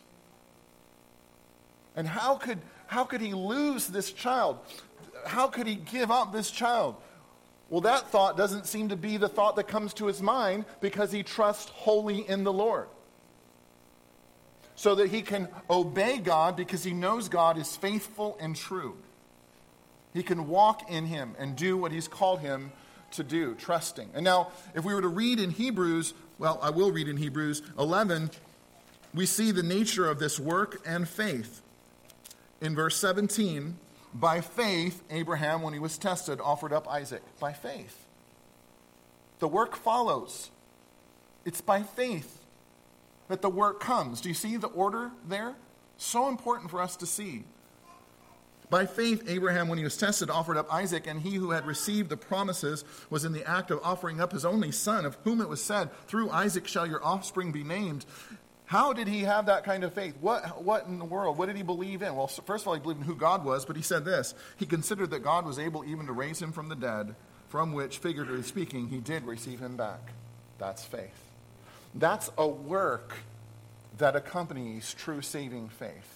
And how could how could he lose this child? How could he give up this child? Well, that thought doesn't seem to be the thought that comes to his mind because he trusts wholly in the Lord. So that he can obey God because he knows God is faithful and true. He can walk in him and do what he's called him to do, trusting. And now, if we were to read in Hebrews, well, I will read in Hebrews eleven, we see the nature of this work and faith. In verse seventeen, by faith, Abraham, when he was tested, offered up Isaac. By faith. The work follows. It's by faith that the work comes. Do you see the order there? So important for us to see. By faith, Abraham, when he was tested, offered up Isaac, and he who had received the promises was in the act of offering up his only son, of whom it was said, "Through Isaac shall your offspring be named." How did he have that kind of faith? What, what in the world? What did he believe in? Well, first of all, he believed in who God was, but he said this. He considered that God was able even to raise him from the dead, from which, figuratively speaking, he did receive him back. That's faith. That's a work that accompanies true saving faith.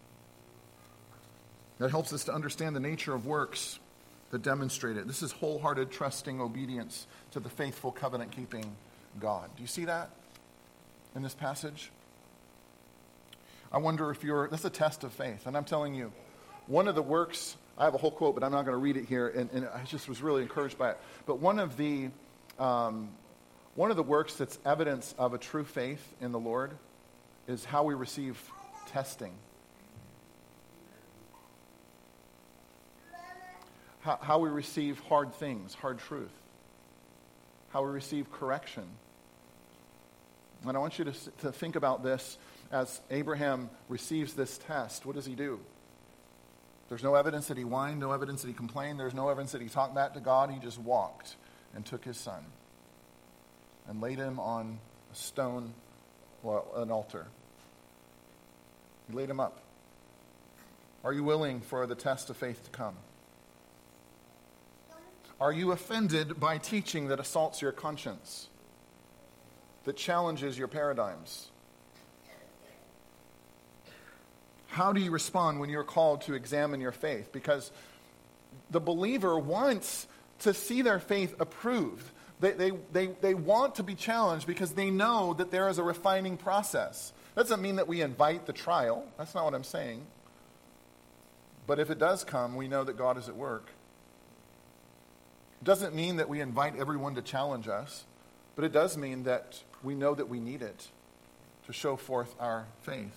That helps us to understand the nature of works that demonstrate it. This is wholehearted, trusting obedience to the faithful, covenant-keeping God. Do you see that in this passage? I wonder if you're, that's a test of faith. And I'm telling you, one of the works, I have a whole quote, but I'm not going to read it here, and, and I just was really encouraged by it. But one of the um, one of the works that's evidence of a true faith in the Lord is how we receive testing. How, how we receive hard things, hard truth. How we receive correction. And I want you to, to think about this as Abraham receives this test. What does he do? There's no evidence that he whined, no evidence that he complained, there's no evidence that he talked back to God. He just walked and took his son and laid him on a stone, well, an altar. He laid him up. Are you willing for the test of faith to come? Are you offended by teaching that assaults your conscience, that challenges your paradigms? How do you respond when you're called to examine your faith? Because the believer wants to see their faith approved. They, they, they, they want to be challenged because they know that there is a refining process. Doesn't mean that we invite the trial. That's not what I'm saying. But if it does come, we know that God is at work. It doesn't mean that we invite everyone to challenge us, but it does mean that we know that we need it to show forth our faith.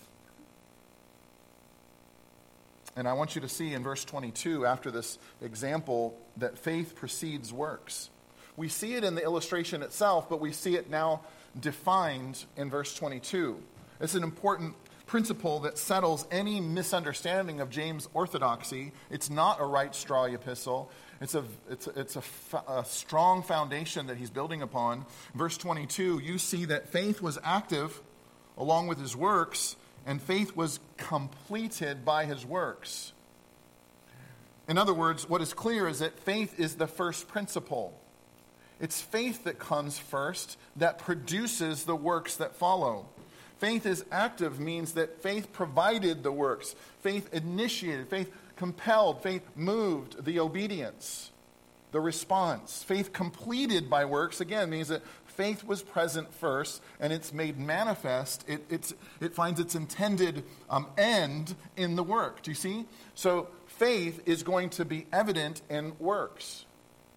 And I want you to see in verse twenty-two, after this example, that faith precedes works. We see it in the illustration itself, but we see it now defined in verse twenty-two. It's an important principle that settles any misunderstanding of James' orthodoxy. It's not a right straw epistle. It's a it's a, it's a, a strong foundation that he's building upon. Verse twenty-two, you see that faith was active along with his works, and faith was completed by his works. In other words, what is clear is that faith is the first principle. It's faith that comes first that produces the works that follow. Faith is active means that faith provided the works. Faith initiated, faith compelled, faith moved the obedience, the response. Faith completed by works, again, means that faith was present first and it's made manifest. It, it's, it finds its intended um, end in the work. Do you see? So faith is going to be evident in works.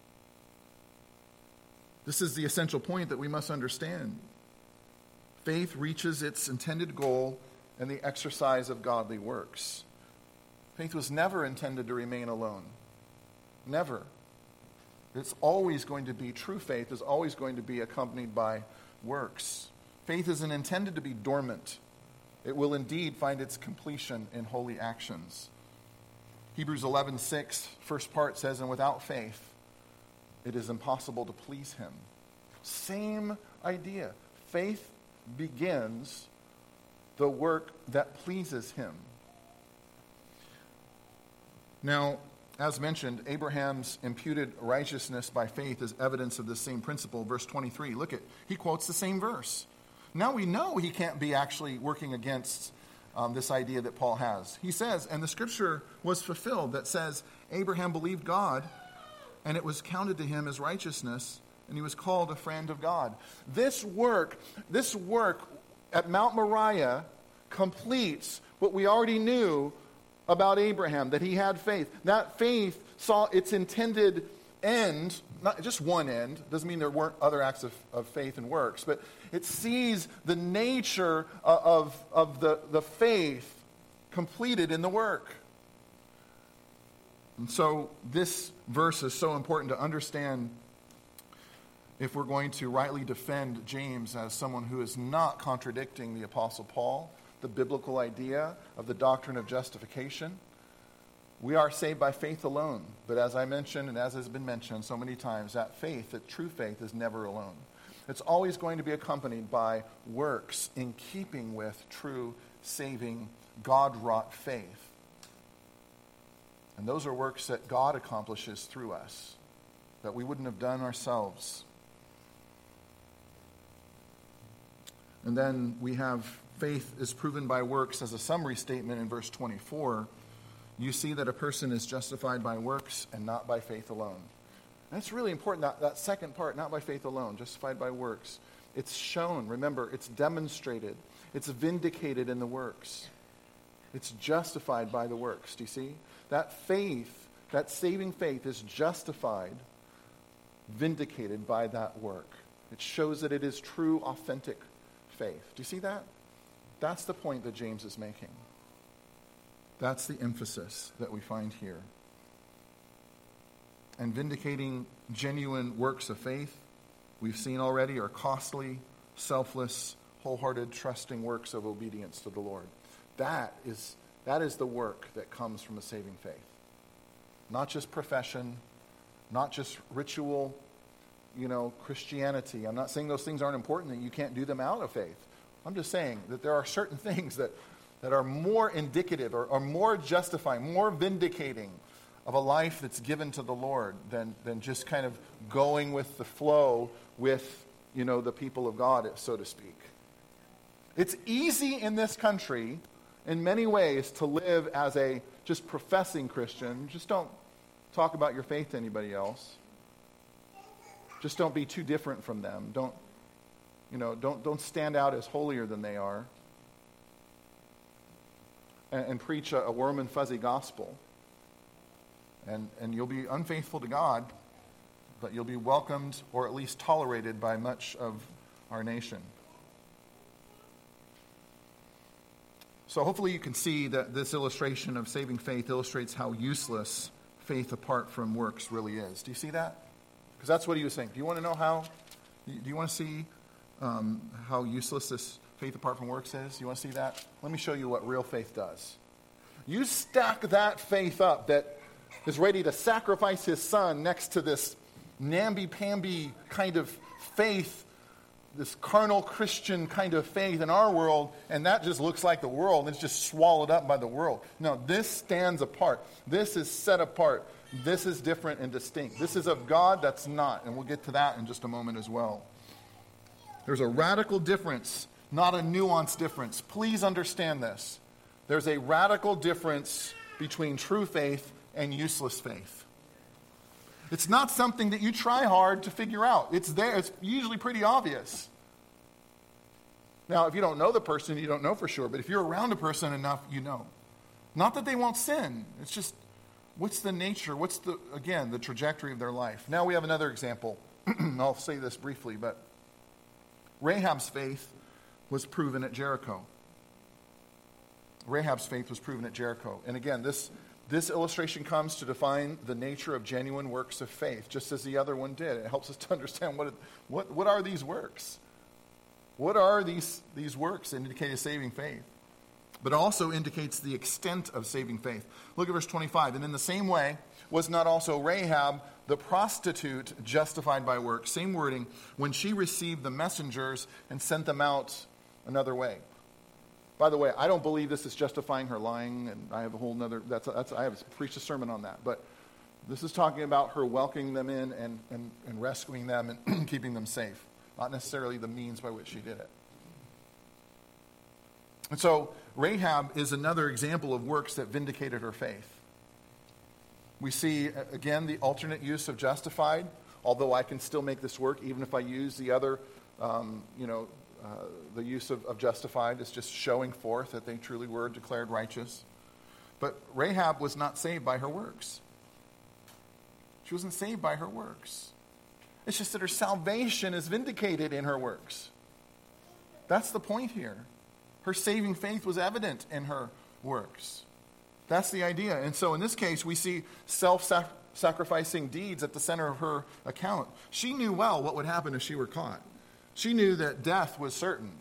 This is the essential point that we must understand. Faith reaches its intended goal in the exercise of godly works. Faith was never intended to remain alone. Never. It's always going to be, true faith is always going to be accompanied by works. Faith isn't intended to be dormant. It will indeed find its completion in holy actions. Hebrews eleven six, first part says, and without faith, it is impossible to please him. Same idea. Faith begins the work that pleases him. Now, as mentioned, Abraham's imputed righteousness by faith is evidence of this same principle. Verse twenty-three, look at, he quotes the same verse. Now we know he can't be actually working against um, this idea that Paul has. He says, and the scripture was fulfilled that says, Abraham believed God, and it was counted to him as righteousness, and he was called a friend of God. This work, this work at Mount Moriah completes what we already knew about Abraham, that he had faith. That faith saw its intended end, not just one end, doesn't mean there weren't other acts of, of faith and works, but it sees the nature of, of the, the faith completed in the work. And so this verse is so important to understand if we're going to rightly defend James as someone who is not contradicting the Apostle Paul, the biblical idea of the doctrine of justification. We are saved by faith alone. But as I mentioned, and as has been mentioned so many times, that faith, that true faith, is never alone. It's always going to be accompanied by works in keeping with true, saving, God-wrought faith. And those are works that God accomplishes through us, that we wouldn't have done ourselves. And then we have faith is proven by works as a summary statement in verse twenty-four. You see that a person is justified by works and not by faith alone. And that's really important, that, that second part, not by faith alone, justified by works. It's shown, remember, it's demonstrated, it's vindicated in the works. It's justified by the works, do you see? That faith, that saving faith is justified, vindicated by that work. It shows that it is true, authentic faith. Do you see that? That's the point that James is making. That's the emphasis that we find here. And vindicating genuine works of faith, we've seen already, are costly, selfless, wholehearted, trusting works of obedience to the Lord. That is, that is the work that comes from a saving faith. Not just profession, not just ritual, you know, Christianity. I'm not saying those things aren't important, that you can't do them out of faith. I'm just saying that there are certain things that, that are more indicative or, or more justifying, more vindicating of a life that's given to the Lord than, than just kind of going with the flow with, you know, the people of God, so to speak. It's easy in this country in many ways to live as a just professing Christian. Just don't talk about your faith to anybody else. Just don't be too different from them. Don't, you know, don't don't stand out as holier than they are. And, and preach a, a warm and fuzzy gospel. And and you'll be unfaithful to God, but you'll be welcomed or at least tolerated by much of our nation. So hopefully you can see that this illustration of saving faith illustrates how useless faith apart from works really is. Do you see that? Because that's what he was saying. Do you want to know how? Do you want to see um, how useless this faith apart from works is? You want to see that? Let me show you what real faith does. You stack that faith up that is ready to sacrifice his son next to this namby-pamby kind of faith, this carnal Christian kind of faith in our world, and that just looks like the world. It's just swallowed up by the world. No, this stands apart. This is set apart. This is different and distinct. This is of God, that's not. And we'll get to that in just a moment as well. There's a radical difference, not a nuanced difference. Please understand this. There's a radical difference between true faith and useless faith. It's not something that you try hard to figure out. It's there. It's usually pretty obvious. Now, if you don't know the person, you don't know for sure. But if you're around a person enough, you know. Not that they won't sin. It's just, what's the nature? What's the, again, the trajectory of their life? Now we have another example. I'll say this briefly, but Rahab's faith was proven at Jericho. Rahab's faith was proven at Jericho. And again, this This illustration comes to define the nature of genuine works of faith, just as the other one did. It helps us to understand what it, what, what are these works? What are these, these works that indicate a saving faith? But it also indicates the extent of saving faith. Look at verse twenty-five. And in the same way, was not also Rahab the prostitute justified by works? Same wording, when she received the messengers and sent them out another way. By the way, I don't believe this is justifying her lying, and I have a whole nother, that's, that's I have preached a sermon on that. But this is talking about her welcoming them in and, and, and rescuing them and keeping them safe, not necessarily the means by which she did it. And so Rahab is another example of works that vindicated her faith. We see, again, the alternate use of justified, although I can still make this work even if I use the other, um, you know, Uh, the use of, of justified is just showing forth that they truly were declared righteous. But Rahab was not saved by her works. She wasn't saved by her works. It's just that her salvation is vindicated in her works. That's the point here. Her saving faith was evident in her works. That's the idea. And so in this case, we see self-sacrificing deeds at the center of her account. She knew well what would happen if she were caught. She knew that death was certain.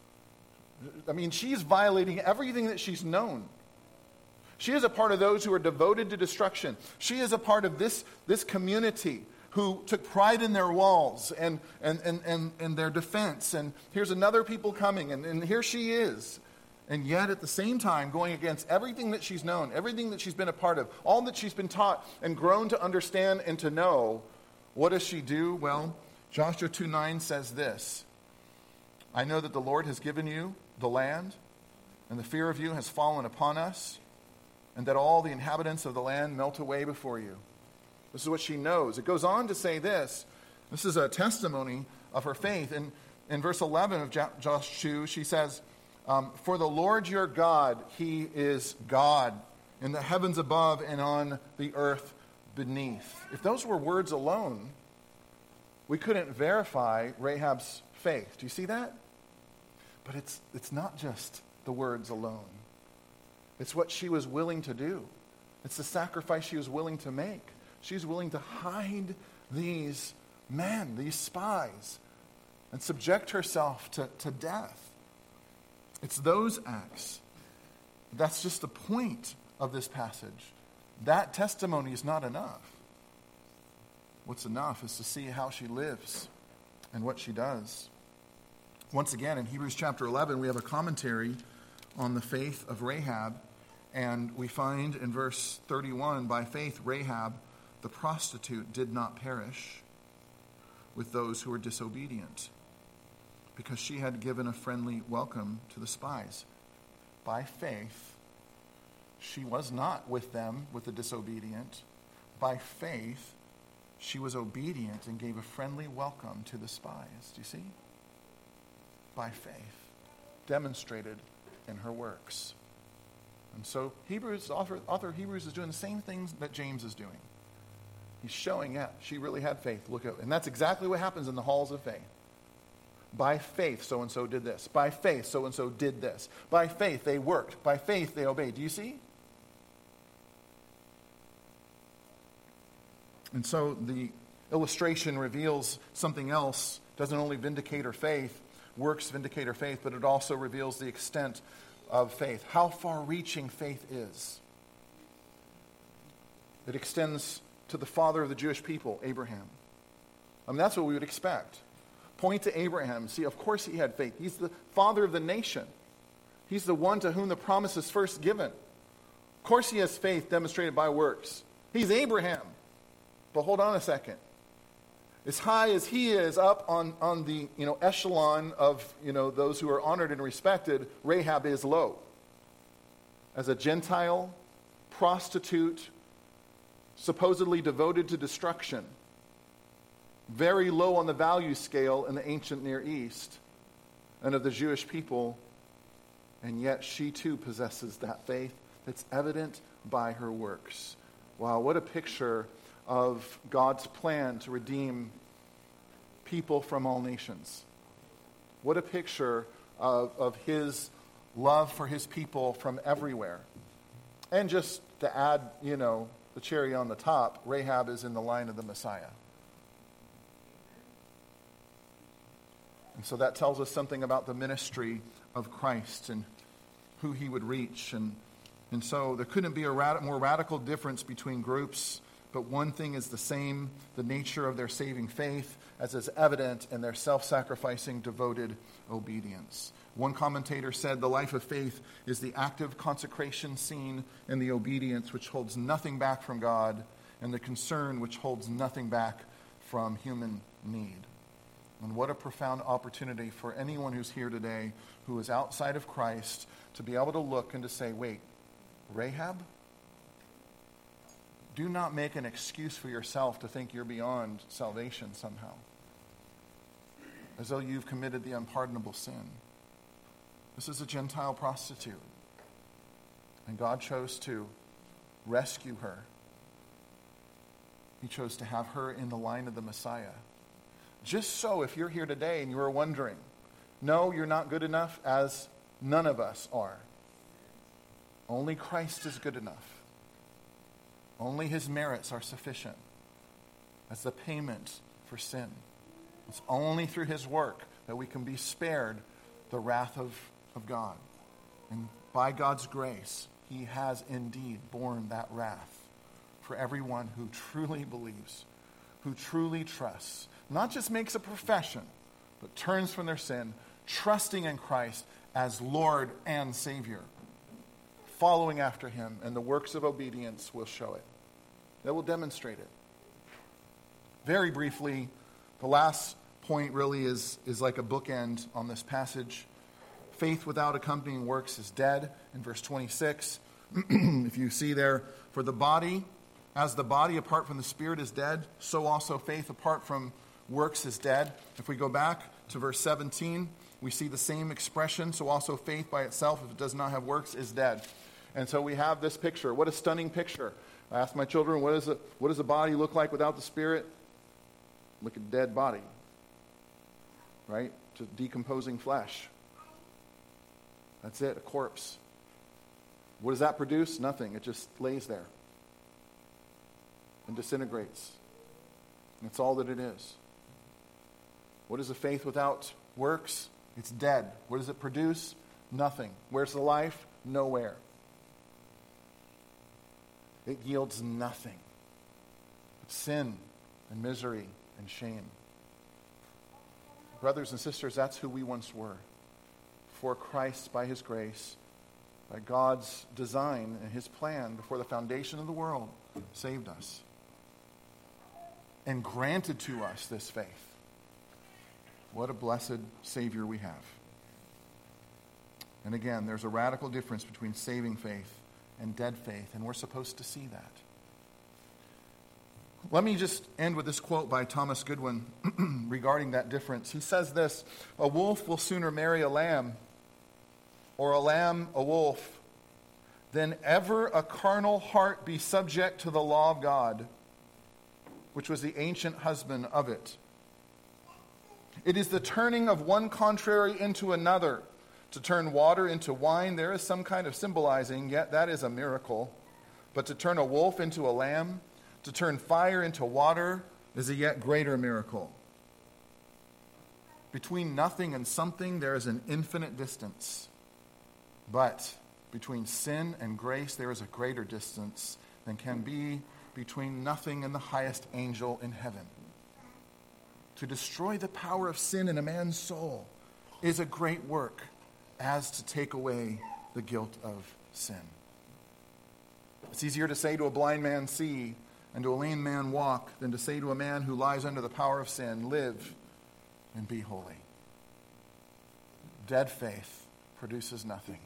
I mean, she's violating everything that she's known. She is a part of those who are devoted to destruction. She is a part of this, this community who took pride in their walls and, and, and, and, and their defense. And here's another people coming, and, and here she is. And yet at the same time going against everything that she's known, everything that she's been a part of, all that she's been taught and grown to understand and to know. What does she do? Well, Joshua two nine says this, I know that the Lord has given you the land, and the fear of you has fallen upon us, and that all the inhabitants of the land melt away before you. This is what she knows. It goes on to say this. This is a testimony of her faith. And in verse eleven of Joshua two, she says, um, for the Lord your God, he is God, in the heavens above and on the earth beneath. If those were words alone, we couldn't verify Rahab's faith. Do you see that? But it's it's not just the words alone. It's what she was willing to do. It's the sacrifice she was willing to make. She's willing to hide these men, these spies, and subject herself to, to death. It's those acts. That's just the point of this passage. That testimony is not enough. What's enough is to see how she lives and what she does. Once again, in Hebrews chapter eleven, we have a commentary on the faith of Rahab, and we find in verse thirty-one, by faith Rahab, the prostitute, did not perish with those who were disobedient, because she had given a friendly welcome to the spies. by faith, she was not with them, with the disobedient. By faith, she was obedient and gave a friendly welcome to the spies. Do you see? By faith, demonstrated in her works. And so Hebrews, author, author of Hebrews is doing the same things that James is doing. He's showing, yeah, she really had faith. Look at, and that's exactly what happens in the halls of faith. By faith, so-and-so did this. By faith, so-and-so did this. By faith, they worked. By faith, they obeyed. Do you see? And so the illustration reveals something else. It doesn't only vindicate her faith, works vindicate her faith, but it also reveals the extent of faith, how far-reaching faith is. It extends to the father of the Jewish people, Abraham. I mean, that's what we would expect. Point to Abraham. See, of course he had faith. He's the father of the nation. He's the one to whom the promise is first given. Of course he has faith demonstrated by works. He's Abraham. But hold on a second. As high as he is up on, on the you know echelon of you know those who are honored and respected, Rahab is low. As a Gentile, prostitute, supposedly devoted to destruction, very low on the value scale in the ancient Near East and of the Jewish people, and yet she too possesses that faith that's evident by her works. Wow, what a picture of God's plan to redeem people from all nations. What a picture of, of his love for his people from everywhere. And just to add, you know, the cherry on the top, Rahab is in the line of the Messiah. And so that tells us something about the ministry of Christ and who he would reach. And, and so there couldn't be a rad- more radical difference between groups. But one thing is the same, the nature of their saving faith, as is evident in their self-sacrificing, devoted obedience. One commentator said, the life of faith is the active consecration seen in the obedience which holds nothing back from God, and the concern which holds nothing back from human need. And what a profound opportunity for anyone who's here today who is outside of Christ to be able to look and to say, wait, Rahab? Do not make an excuse for yourself to think you're beyond salvation somehow, as though you've committed the unpardonable sin. This is a Gentile prostitute, and God chose to rescue her. He chose to have her in the line of the Messiah. Just so, if you're here today and you are wondering, no, you're not good enough, as none of us are. Only Christ is good enough. Only his merits are sufficient as the payment for sin. It's only through his work that we can be spared the wrath of, of God. And by God's grace, he has indeed borne that wrath for everyone who truly believes, who truly trusts, not just makes a profession, but turns from their sin, trusting in Christ as Lord and Savior, following after him, and the works of obedience will show it. That will demonstrate it. Very briefly, the last point really is, is like a bookend on this passage. Faith without accompanying works is dead, in verse twenty-six. If you see there, for the body, as the body apart from the spirit is dead, so also faith apart from works is dead. If we go back to verse seventeen, we see the same expression, so also faith by itself, if it does not have works, is dead. And so we have this picture. What a stunning picture. I asked my children, what, is it, what does a body look like without the spirit? Like a dead body, right? Just decomposing flesh. That's it, a corpse. What does that produce? Nothing. It just lays there and disintegrates. That's all that it is. What is a faith without works? It's dead. What does it produce? Nothing. Where's the life? Nowhere. It yields nothing. Sin and misery and shame. Brothers and sisters, that's who we once were. For Christ, by his grace, by God's design and his plan before the foundation of the world, saved us and granted to us this faith. What a blessed Savior we have. And again, there's a radical difference between saving faith and dead faith, and we're supposed to see that. Let me just end with this quote by Thomas Goodwin regarding that difference. He says this: "A wolf will sooner marry a lamb, or a lamb a wolf, than ever a carnal heart be subject to the law of God, which was the ancient husband of it. It is the turning of one contrary into another. To turn water into wine, there is some kind of symbolizing, yet that is a miracle. But to turn a wolf into a lamb, to turn fire into water, is a yet greater miracle. Between nothing and something, there is an infinite distance. But between sin and grace, there is a greater distance than can be between nothing and the highest angel in heaven. To destroy the power of sin in a man's soul is a great work, as to take away the guilt of sin." It's easier to say to a blind man, "See," and to a lame man, "Walk," than to say to a man who lies under the power of sin, "Live and be holy." Dead faith produces nothing,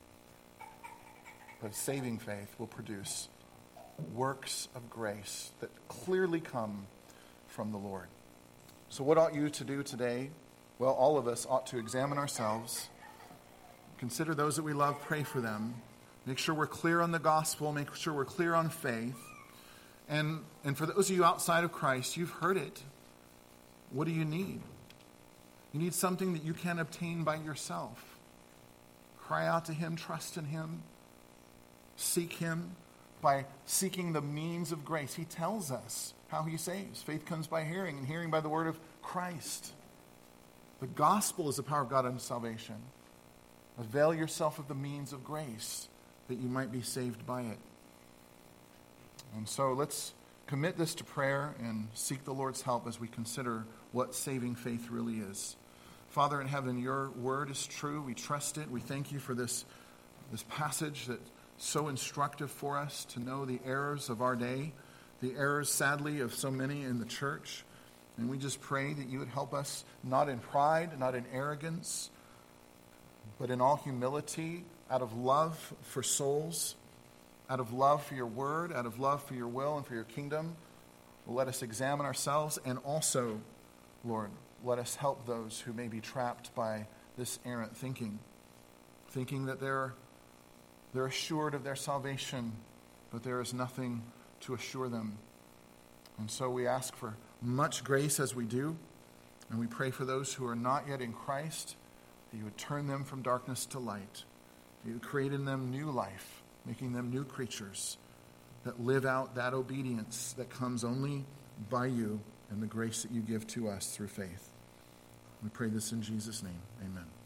but saving faith will produce works of grace that clearly come from the Lord. So what ought you to do today? Well, all of us ought to examine ourselves, consider those that we love, pray for them, make sure we're clear on the gospel, make sure we're clear on faith. And, and for those of you outside of Christ, you've heard it. What do you need? You need something that you can't obtain by yourself. Cry out to him, trust in him, seek him by seeking the means of grace. He tells us how he saves. Faith comes by hearing, and hearing by the word of Christ. The gospel is the power of God unto salvation. Avail yourself of the means of grace that you might be saved by it. And so let's commit this to prayer and seek the Lord's help as we consider what saving faith really is. Father in heaven, your word is true. We trust it. We thank you for this, this passage that's so instructive for us to know the errors of our day, the errors, sadly, of so many in the church. And we just pray that you would help us, not in pride, not in arrogance, but in all humility, out of love for souls, out of love for your word, out of love for your will and for your kingdom. Let us examine ourselves, and also, Lord, let us help those who may be trapped by this errant thinking, thinking that they're, they're assured of their salvation, but there is nothing to assure them. And so we ask for much grace as we do, and we pray for those who are not yet in Christ, that you would turn them from darkness to light, that you would create in them new life, making them new creatures that live out that obedience that comes only by you and the grace that you give to us through faith. We pray this in Jesus' name. Amen.